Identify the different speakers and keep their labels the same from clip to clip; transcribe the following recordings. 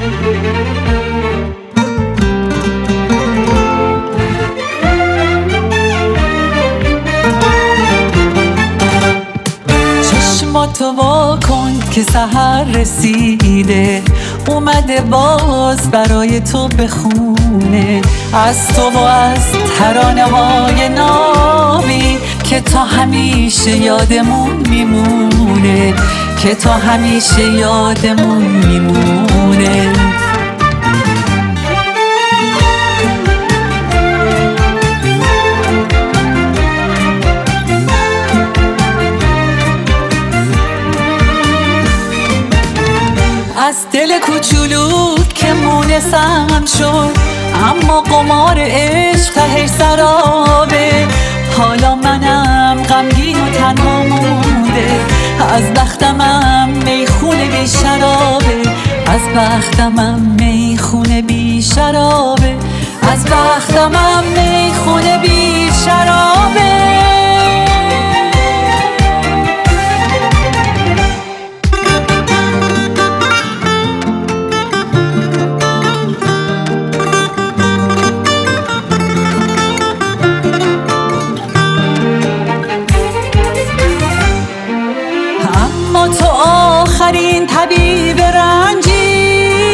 Speaker 1: چشماتو وا کن که سحر رسیده، اومده باز برای تو بخونه از تو و از ترانه های نامی که تا همیشه یادمون میمونه، که تا همیشه یادمون میمونه. از دل کوچولو که مونسم شد، اما قمار عشق تهش سرابه. حالا منم غمگین و تنها مونده، از بختمم میخونه بی شرابه، از بختمم میخونه بی شرابه، از بختمم میخونه بی شرابه. تو آخرین طبیب رنجی،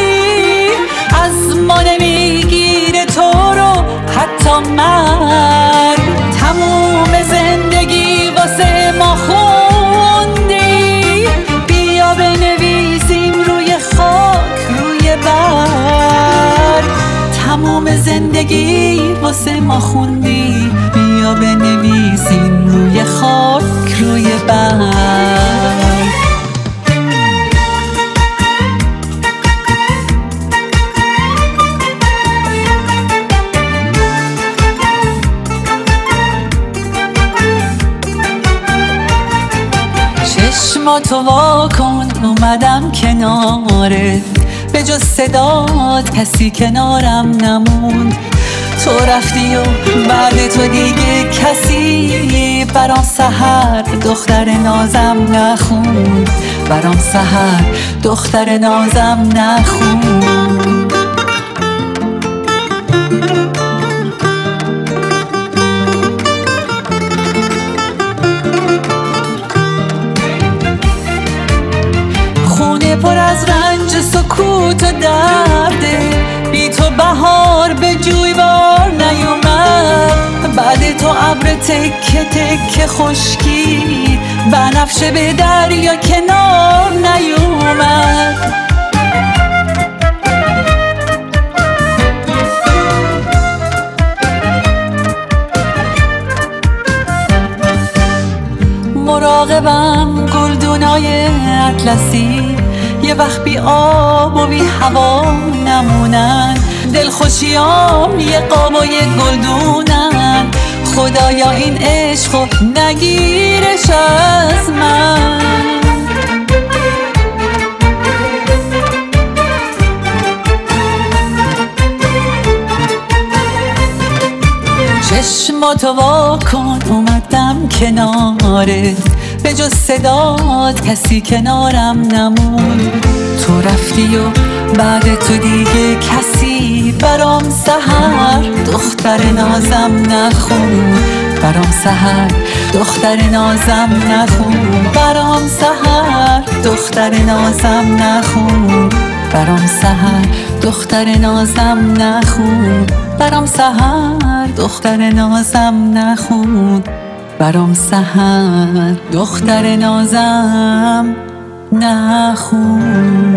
Speaker 1: از ما نمیگیره تو رو حتی مرگ. تموم زندگی واسه ما خوندی، بیا بنویسیم روی خاک روی برگ. تموم زندگی واسه ما خوندی، بیا بنویسیم روی خاک روی برگ. چشماتو وا کن اومدم کنارت، به جز صدات کسی کنارم نموند. تو رفتی و بعد تو دیگه کسی برام سحر دختر نازم نخوند، برام سحر دختر نازم نخوند. خونه پر از رنج سکوت و درده، بی تو بهار به جویبار نیومد. بعد تو ابر تکه تکه خشکید، بنفشه به دریا کنار نیومد. مراقبم گلدونای اطلسی، یه وقت بی آب و بی هوا نمونن. دلخوشیام یه قاب و یه گلدونن، خدایا این عشقو نگیرش از من. چشماتو وا کن اومدم کنارت، به جز صدات کسی کنارم نموند. تو رفتی و بعد تو دیگه کسی برام سحر دختر نازم نخوند، برام سحر دختر نازم نخوند، برام سحر دختر نازم نخوند، برام سحر دختر نازم نخوند، برام سحر دختر نازم نخوند، برام سحر دختر نازم نخوند.